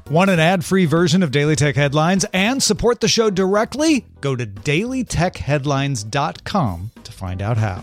Want an ad-free version of Daily Tech Headlines and support the show directly? Go to dailytechheadlines.com to find out how.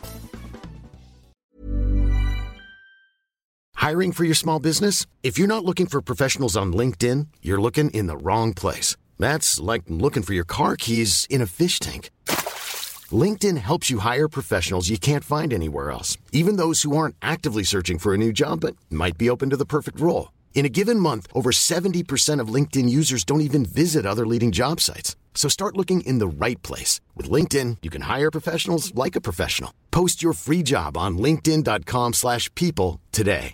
Hiring for your small business? If you're not looking for professionals on LinkedIn, you're looking in the wrong place. That's like looking for your car keys in a fish tank. LinkedIn helps you hire professionals you can't find anywhere else, even those who aren't actively searching for a new job but might be open to the perfect role. In a given month, over 70% of LinkedIn users don't even visit other leading job sites. So start looking in the right place. With LinkedIn, you can hire professionals like a professional. Post your free job on linkedin.com/people today.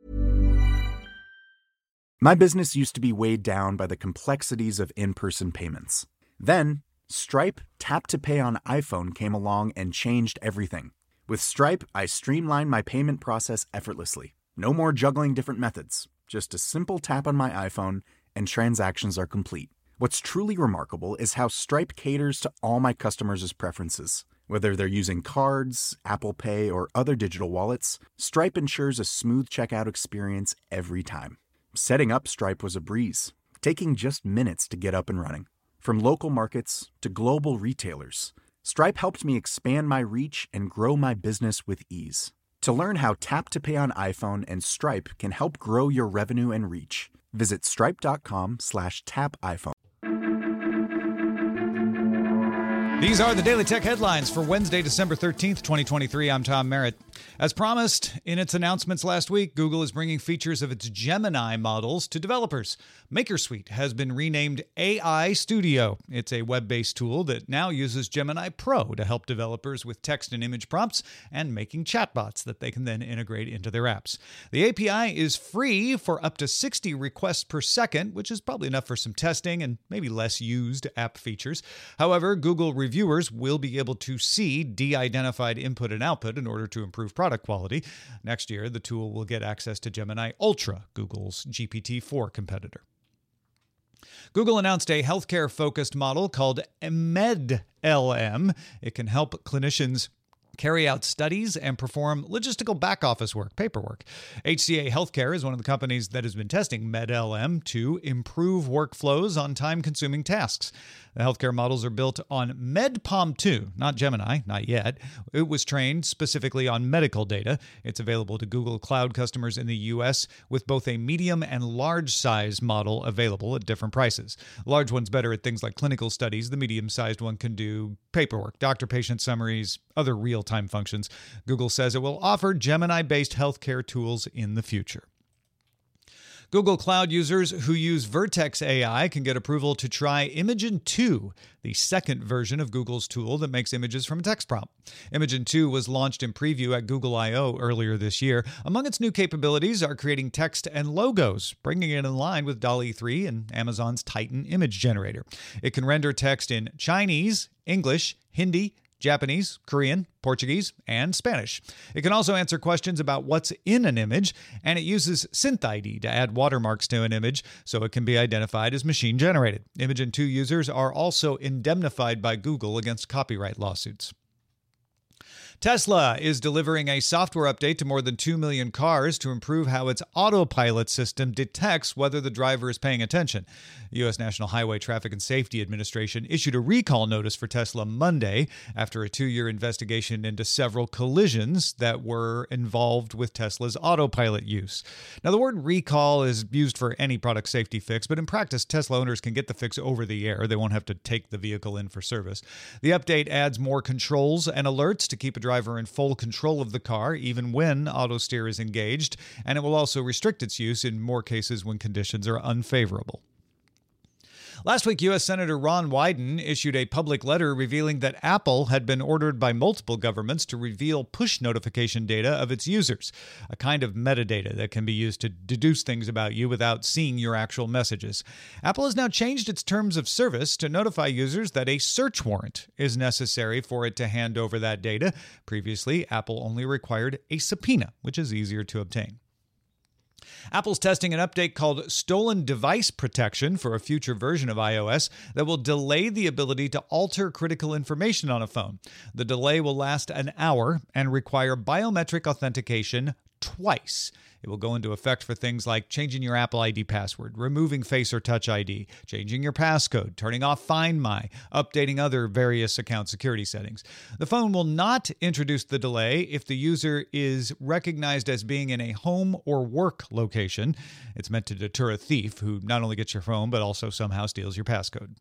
My business used to be weighed down by the complexities of in-person payments. Then, Stripe Tap to Pay on iPhone came along and changed everything. With Stripe, I streamlined my payment process effortlessly. No more juggling different methods. Just a simple tap on my iPhone, and transactions are complete. What's truly remarkable is how Stripe caters to all my customers' preferences. Whether they're using cards, Apple Pay, or other digital wallets, Stripe ensures a smooth checkout experience every time. Setting up Stripe was a breeze, taking just minutes to get up and running. From local markets to global retailers, Stripe helped me expand my reach and grow my business with ease. To learn how Tap to Pay on iPhone and Stripe can help grow your revenue and reach, visit stripe.com/tapiphone. These are the Daily Tech Headlines for Wednesday, December 13th, 2023. I'm Tom Merritt. As promised in its announcements last week, Google is bringing features of its Gemini models to developers. MakerSuite has been renamed AI Studio. It's a web-based tool that now uses Gemini Pro to help developers with text and image prompts and making chatbots that they can then integrate into their apps. The API is free for up to 60 requests per second, which is probably enough for some testing and maybe less used app features. However, Google reviewers will be able to see de-identified input and output in order to improve product quality. Next year, the tool will get access to Gemini Ultra, Google's GPT-4 competitor. Google announced a healthcare-focused model called MedLM. It can help clinicians carry out studies and perform logistical back-office work, paperwork. HCA Healthcare is one of the companies that has been testing MedLM to improve workflows on time-consuming tasks. The healthcare models are built on MedPalm 2, not Gemini, not yet. It was trained specifically on medical data. It's available to Google Cloud customers in the U.S. with both a medium and large size model available at different prices. The large one's better at things like clinical studies. The medium-sized one can do paperwork, doctor-patient summaries, other real-time functions. Google says it will offer Gemini-based healthcare tools in the future. Google Cloud users who use Vertex AI can get approval to try Imagen 2, the second version of Google's tool that makes images from a text prompt. Imagen 2 was launched in preview at Google I/O earlier this year. Among its new capabilities are creating text and logos, bringing it in line with DALL-E 3 and Amazon's Titan image generator. It can render text in Chinese, English, Hindi, Japanese, Korean, Portuguese, and Spanish. It can also answer questions about what's in an image, and it uses SynthID to add watermarks to an image so it can be identified as machine-generated. Imagen 2 users are also indemnified by Google against copyright lawsuits. Tesla is delivering a software update to more than 2 million cars to improve how its autopilot system detects whether the driver is paying attention. The U.S. National Highway Traffic and Safety Administration issued a recall notice for Tesla Monday after a 2-year investigation into several collisions that were involved with Tesla's autopilot use. Now, the word recall is used for any product safety fix, but in practice, Tesla owners can get the fix over the air. They won't have to take the vehicle in for service. The update adds more controls and alerts to keep a driver in full control of the car, even when auto steer is engaged, and it will also restrict its use in more cases when conditions are unfavorable. Last week, U.S. Senator Ron Wyden issued a public letter revealing that Apple had been ordered by multiple governments to reveal push notification data of its users, a kind of metadata that can be used to deduce things about you without seeing your actual messages. Apple has now changed its terms of service to notify users that a search warrant is necessary for it to hand over that data. Previously, Apple only required a subpoena, which is easier to obtain. Apple's testing an update called Stolen Device Protection for a future version of iOS that will delay the ability to alter critical information on a phone. The delay will last an hour and require biometric authentication twice. It will go into effect for things like changing your Apple ID password, removing Face or Touch ID, changing your passcode, turning off Find My, updating other various account security settings. The phone will not introduce the delay if the user is recognized as being in a home or work location. It's meant to deter a thief who not only gets your phone, but also somehow steals your passcode.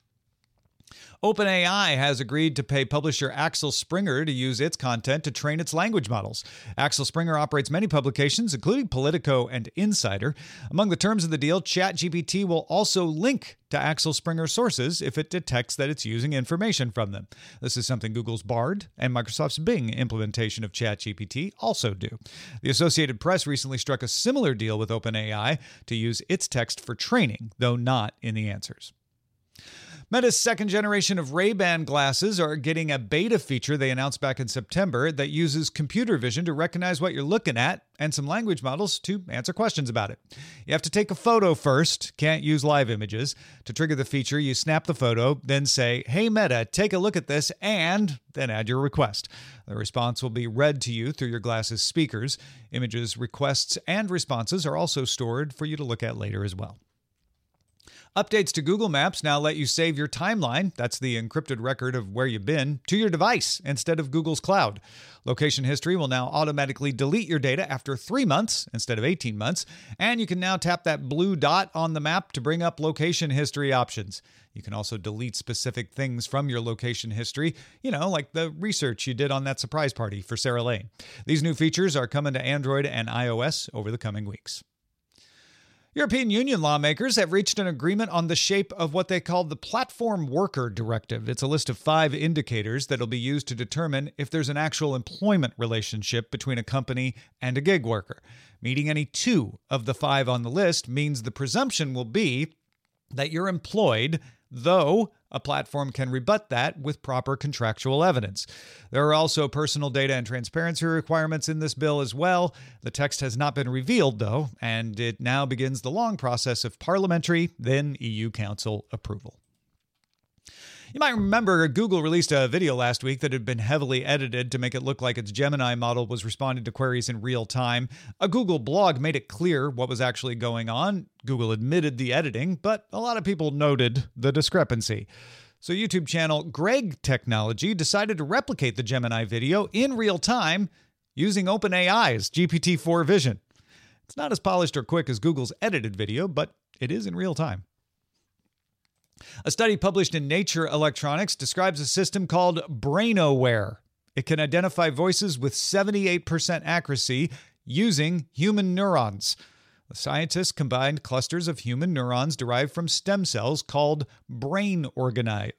OpenAI has agreed to pay publisher Axel Springer to use its content to train its language models. Axel Springer operates many publications, including Politico and Insider. Among the terms of the deal, ChatGPT will also link to Axel Springer sources if it detects that it's using information from them. This is something Google's Bard and Microsoft's Bing implementation of ChatGPT also do. The Associated Press recently struck a similar deal with OpenAI to use its text for training, though not in the answers. Meta's second generation of Ray-Ban glasses are getting a beta feature they announced back in September that uses computer vision to recognize what you're looking at and some language models to answer questions about it. You have to take a photo first, can't use live images. To trigger the feature, you snap the photo, then say, "Hey Meta, take a look at this," and then add your request. The response will be read to you through your glasses' speakers. Images, requests, and responses are also stored for you to look at later as well. Updates to Google Maps now let you save your timeline, that's the encrypted record of where you've been, to your device instead of Google's cloud. Location history will now automatically delete your data after 3 months instead of 18 months, and you can now tap that blue dot on the map to bring up location history options. You can also delete specific things from your location history, like the research you did on that surprise party for Sarah Lane. These new features are coming to Android and iOS over the coming weeks. European Union lawmakers have reached an agreement on the shape of what they call the Platform Worker Directive. It's a list of 5 indicators that will be used to determine if there's an actual employment relationship between a company and a gig worker. Meeting any 2 of the 5 on the list means the presumption will be that you're employed, though a platform can rebut that with proper contractual evidence. There are also personal data and transparency requirements in this bill as well. The text has not been revealed, though, and it now begins the long process of parliamentary, then EU Council approval. You might remember Google released a video last week that had been heavily edited to make it look like its Gemini model was responding to queries in real time. A Google blog made it clear what was actually going on. Google admitted the editing, but a lot of people noted the discrepancy. So YouTube channel Greg Technology decided to replicate the Gemini video in real time using OpenAI's GPT-4 vision. It's not as polished or quick as Google's edited video, but it is in real time. A study published in Nature Electronics describes a system called BrainOware. It can identify voices with 78% accuracy using human neurons. The scientists combined clusters of human neurons derived from stem cells called brain organoids.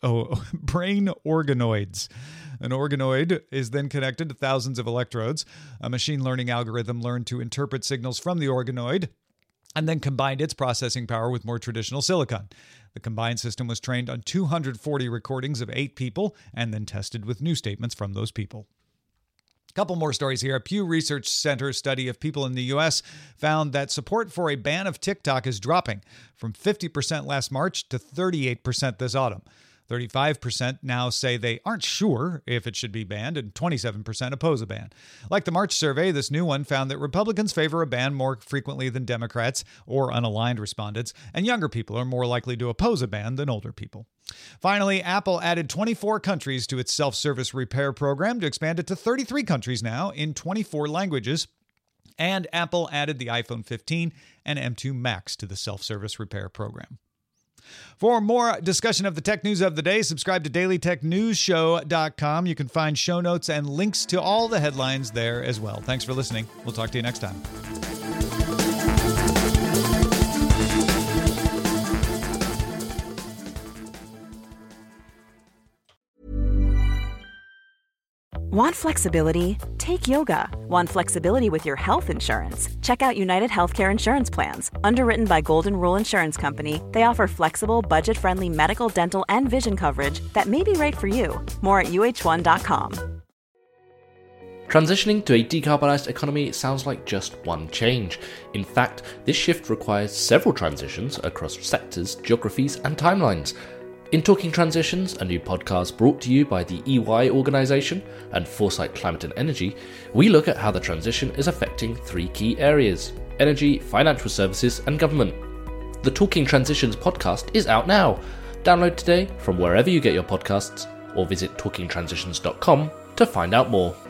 An organoid is then connected to thousands of electrodes. A machine learning algorithm learned to interpret signals from the organoid and then combined its processing power with more traditional silicon. The combined system was trained on 240 recordings of 8 people and then tested with new statements from those people. A couple more stories here. A Pew Research Center study of people in the U.S. found that support for a ban of TikTok is dropping from 50% last March to 38% this autumn. 35% now say they aren't sure if it should be banned, and 27% oppose a ban. Like the March survey, this new one found that Republicans favor a ban more frequently than Democrats or unaligned respondents, and younger people are more likely to oppose a ban than older people. Finally, Apple added 24 countries to its self-service repair program to expand it to 33 countries now in 24 languages. And Apple added the iPhone 15 and M2 Max to the self-service repair program. For more discussion of the tech news of the day, subscribe to dailytechnewsshow.com. You can find show notes and links to all the headlines there as well. Thanks for listening. We'll talk to you next time. Want flexibility? Take yoga. Want flexibility with your health insurance? Check out United Healthcare Insurance Plans. Underwritten by Golden Rule Insurance Company, they offer flexible, budget-friendly medical, dental, and vision coverage that may be right for you. More at uh1.com. Transitioning to a decarbonised economy sounds like just one change. In fact, this shift requires several transitions across sectors, geographies, and timelines. In Talking Transitions, a new podcast brought to you by the EY organisation and Foresight Climate and Energy, we look at how the transition is affecting three key areas: energy, financial services and government. The Talking Transitions podcast is out now. Download today from wherever you get your podcasts or visit talkingtransitions.com to find out more.